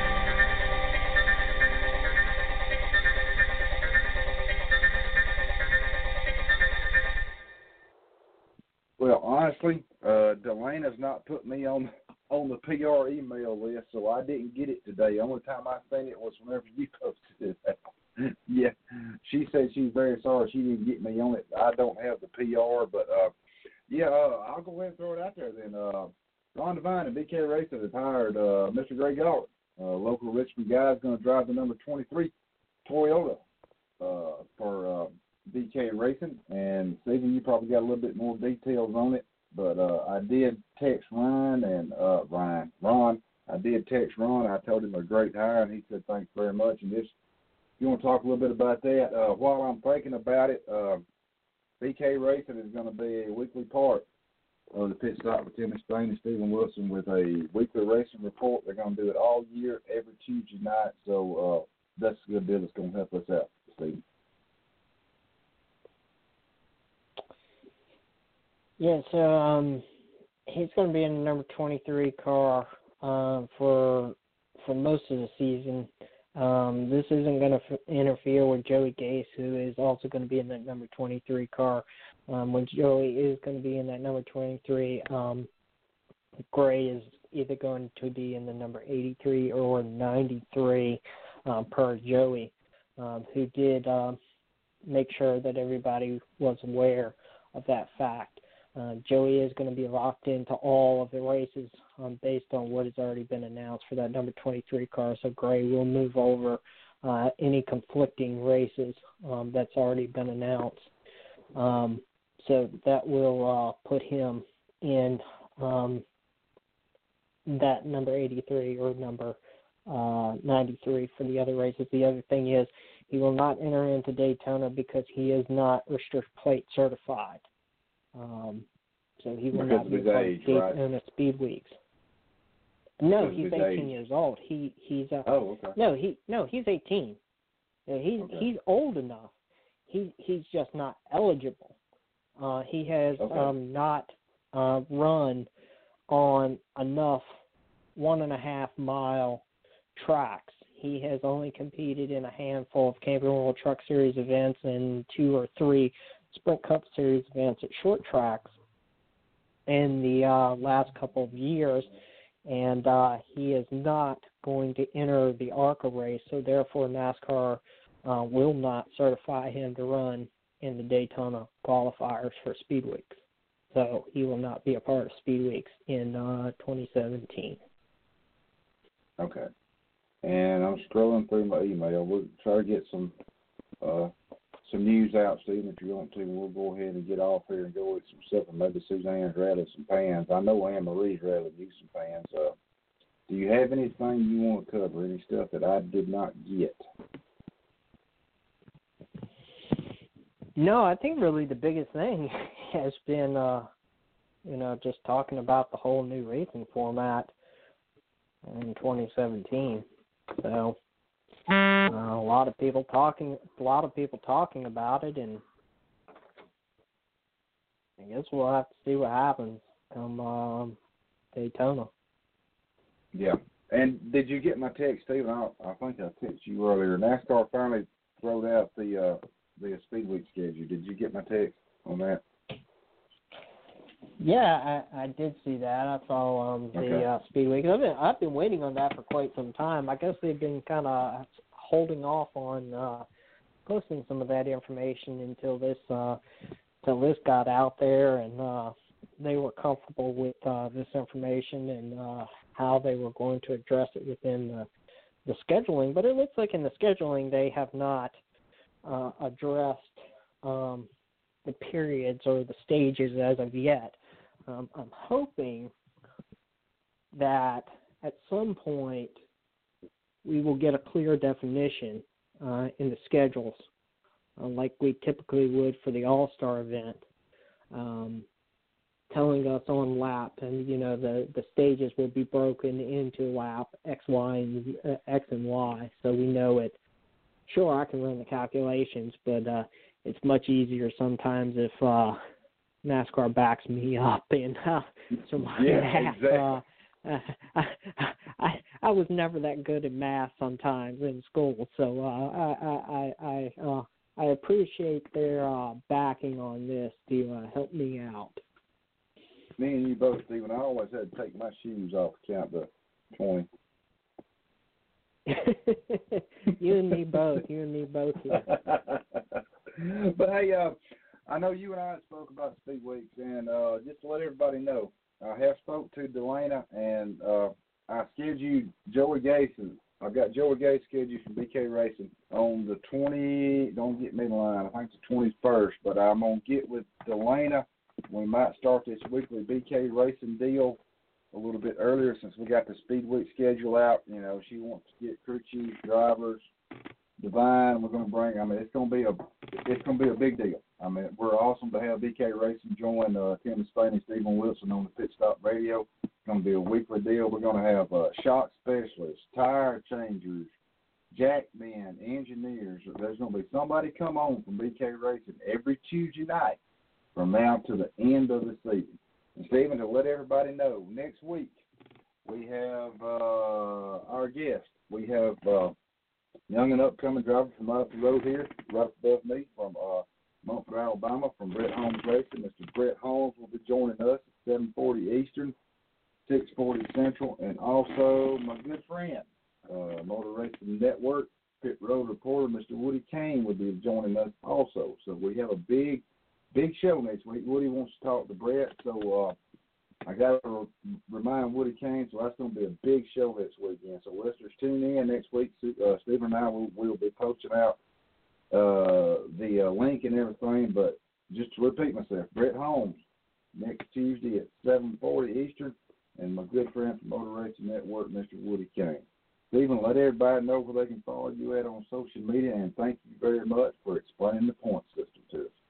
Well, honestly, uh, Delena's not put me on on the P R email list, so I didn't get it today. The only time I seen it was whenever you posted it out. Yeah, she said she's very sorry she didn't get me on it. I don't have the P R, but uh, yeah, uh, I'll go ahead and throw it out there then. Uh, Ron Devine and B K Racing has hired uh, Mister Greg Gallard, a local Richmond guy, is going to drive the number twenty-three Toyota uh, for uh, B K Racing. And Stephen, you probably got a little bit more details on it, but uh, I did text Ryan and uh, Ryan, Ron. I did text Ron. I told him a great hire, and he said thanks very much. And just if you want to talk a little bit about that, uh, while I'm thinking about it, uh, B K Racing is going to be a weekly part of the Pit Stop with Tim Despain and Stephen Wilson with a weekly racing report. They're going to do it all year, every Tuesday night. So uh, that's a good deal that's going to help us out, Stephen. Yeah, so um, he's going to be in the number twenty-three car um, for for most of the season. Um, this isn't going to f- interfere with Joey Gase, who is also going to be in that number twenty-three car. Um, when Joey is going to be in that number twenty-three, um, Gray is either going to be in the number eighty-three or ninety-three um, per Joey, um, who did um, make sure that everybody was aware of that fact. Uh, Joey is going to be locked into all of the races um, based on what has already been announced for that number twenty-three car. So Gray will move over uh, any conflicting races um, that's already been announced. Um, so that will uh, put him in um, that number eighty-three or number uh, ninety-three for the other races. The other thing is he will not enter into Daytona because he is not restrict plate certified. Um, so he will because not be of his part age, of Daytona right? Speed Weeks. No, Because he's of his eighteen age. years old. He he's uh, Oh, okay. no he no he's eighteen. Yeah, he's Okay. he's old enough. He he's just not eligible. Uh, he has Okay. um, not uh, run on enough one and a half mile tracks. He has only competed in a handful of Camping World Truck Series events and two or three Sprint Cup Series events at short tracks in the uh, last couple of years, and uh, he is not going to enter the ARCA race, so therefore NASCAR uh, will not certify him to run in the Daytona qualifiers for Speed Weeks. So he will not be a part of Speed Weeks in uh, twenty seventeen. Okay. And I'm scrolling through my email. We'll try to get some uh, some news out, Stephen, if you want to. We'll go ahead and get off here and go with some stuff, and maybe Suzanne's rallied some pans. I know Anne Marie's rallied you some pans. Uh, do you have anything you want to cover? Any stuff that I did not get? No, I think really the biggest thing has been, uh, you know, just talking about the whole new racing format in twenty seventeen. So uh, a lot of people talking, a lot of people talking about it, and I guess we'll have to see what happens come um, Daytona. Yeah. And did you get my text, Stephen? I, I think I texted you earlier. NASCAR finally wrote out the uh, the Speed Week schedule. Did you get my text on that? Yeah, I, I did see that. I saw um, the Okay. uh, Speed Week. I've been I've been waiting on that for quite some time. I guess they've been kind of holding off on uh, posting some of that information until this uh, until this got out there, and uh, they were comfortable with uh, this information and uh, how they were going to address it within the, the scheduling. But it looks like in the scheduling they have not uh, addressed um, the periods or the stages as of yet. Um, I'm hoping that at some point we will get a clear definition uh, in the schedules, uh, like we typically would for the All-Star event, um, telling us on lap, and you know the, the stages will be broken into lap X, Y, and uh, X and Y, so we know it. Sure, I can run the calculations, but uh, it's much easier sometimes if uh, NASCAR backs me up, and uh, so my yeah, math. exactly. Uh, I, I I was never that good at math sometimes in school, so uh, I I I uh, I appreciate their uh, backing on this to uh, help me out. Me and you both, Stephen. I always had to take my shoes off to count the twenty. You and me both. You and me both here. But hey, uh, I know you and I spoke about Speed Weeks, and uh, just to let everybody know, I have spoke to Delana, and uh, I scheduled Joey Gase. I've got Joey Gase scheduled from B K Racing on the twentieth. Don't get me in line. I think it's the twenty-first, but I'm gonna get with Delana. We might start this weekly B K Racing deal a little bit earlier since we got the Speed Week schedule out. You know, she wants to get crew chiefs, drivers, Divine. We're going to bring. I mean, it's going to be a it's going to be a big deal. I mean, we're awesome to have B K Racing join uh, Tim Despaigne and Stephen Wilson on the Pit Stop Radio. It's going to be a weekly deal. We're going to have uh, shock specialists, tire changers, jack men, engineers. There's going to be somebody come on from B K Racing every Tuesday night from now to the end of the season. And Stephen, to let everybody know, next week we have uh, our guest. We have uh, young and upcoming driver from up the road here, right above me from uh, Montgomery, Alabama, from Brett Holmes Racing. Mister Brett Holmes will be joining us at seven forty Eastern, six forty Central, and also my good friend, uh, Motor Racing Network, Pit Road reporter, Mister Woody Kane, will be joining us also. So we have a big Big show next week. Woody wants to talk to Brett, so uh, I got to re- remind Woody Kane, so that's going to be a big show this weekend. So listeners, tune in next week. Uh, Stephen and I will will be posting out uh, the uh, link and everything, but just to repeat myself, Brett Holmes next Tuesday at seven forty Eastern, and my good friend from Motor Racing Network, Mister Woody Kane. Stephen, let everybody know where they can follow you at on social media, and thank you very much for explaining the point system to us.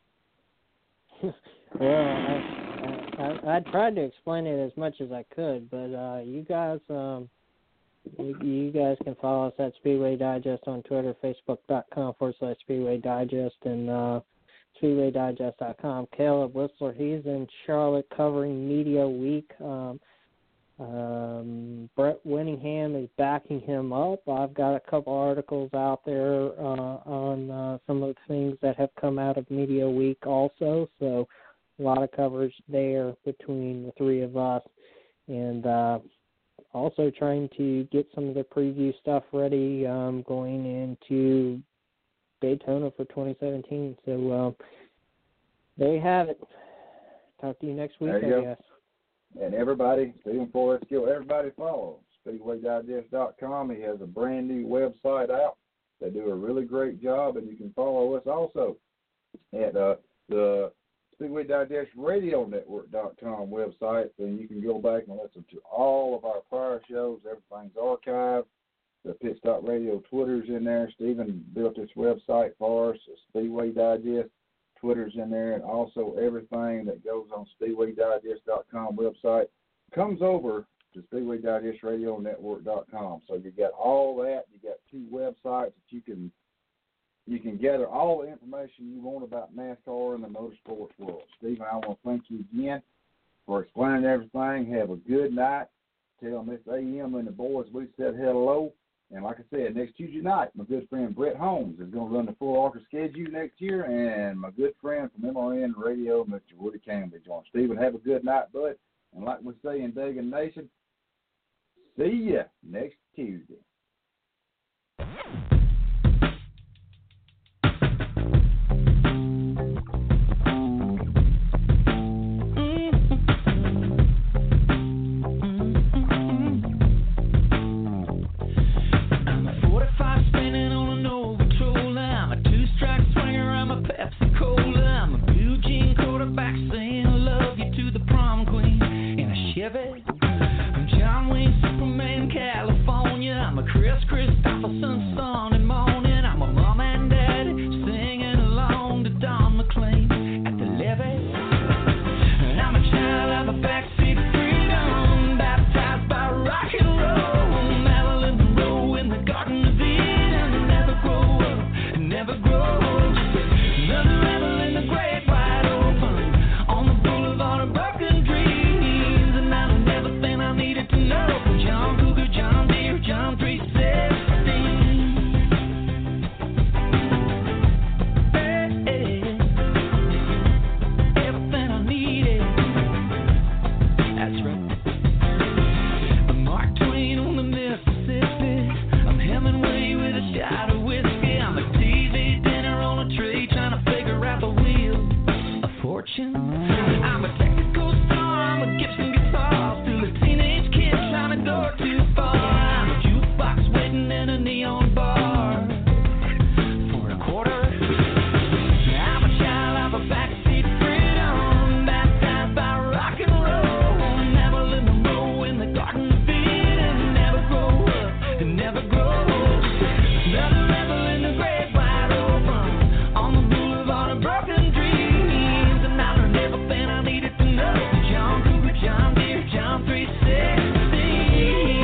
Well, I, I I tried to explain it as much as I could, but uh, you guys, um, you, you guys can follow us at Speedway Digest on Twitter, Facebook.com forward slash Speedway Digest, and uh, Speedway Digest dot com. Caleb Whistler, he's in Charlotte covering Media Week. Um, um, Brett Winningham is backing him up. I've got a couple articles out there uh, on uh, some of the things that have come out of Media Week also, so a lot of coverage there between the three of us, and uh, also trying to get some of the preview stuff ready um, going into Daytona for twenty seventeen. So uh, there you have it. Talk to you next week, I go. guess. And everybody, Stephen Forrest Gill, everybody follow Speedway Digest dot com. He has a brand new website out. They do a really great job, and you can follow us also at uh, the Speedway Digest Radio Network dot com website, and you can go back and listen to all of our prior shows. Everything's archived. The Pit Stop Radio Twitter's in there. Stephen built this website for us. Speedway Digest Twitter's in there, and also everything that goes on Speedway Digest dot com website comes over to Speedway Digest Radio Network dot com. So you got all that. You got two websites that you can you can gather all the information you want about NASCAR and the motorsports world. Stephen, I want to thank you again for explaining everything. Have a good night. Tell Miss A M and the boys we said hello. And like I said, next Tuesday night, my good friend Brett Holmes is going to run the full ARCA schedule next year, and my good friend from M R N Radio, Mister Woody Campbell, joins. Stephen, have a good night, bud. And like we say in Dagan Nation, see ya next Tuesday. I'm John Wayne, Superman, California. I'm a Chris Christopherson, Sunday morning. I'm a mom and daddy singing along to Don McLean at the levee. And I'm a child of a backseat freedom, baptized by rock and roll. Marilyn Monroe in the Garden of Eden. Never grow up, never grow old. Another rebel in the great wide open on the boulevard of broken dreams. John Cougar, John Deere, John three sixteen. Hey, hey, everything I needed. That's right. I'm Mark Twain on the Mississippi. I'm Hemingway with a shot of whiskey. I'm a T V dinner on a tray trying to figure out the wheel of fortune. I'm a technical star. I'm a Gibson guitar. Still a teenage kid trying to go too far. I'm a jukebox waiting in a neon bar for a quarter. I'm a child of a backseat freedom, baptized by rock and roll. Marilyn Monroe in the Garden of Eden. Never grow up and never grow old. Another rebel in the great wide open on the boulevard of broken dreams. And I learned everything I needed to know. John Cougar, John Deere, John three sixteen.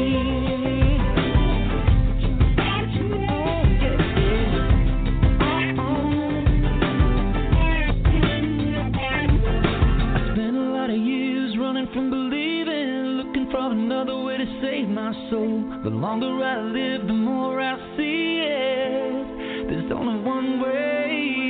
From believing, looking for another way to save my soul. The longer I live, the more I see it. There's only one way.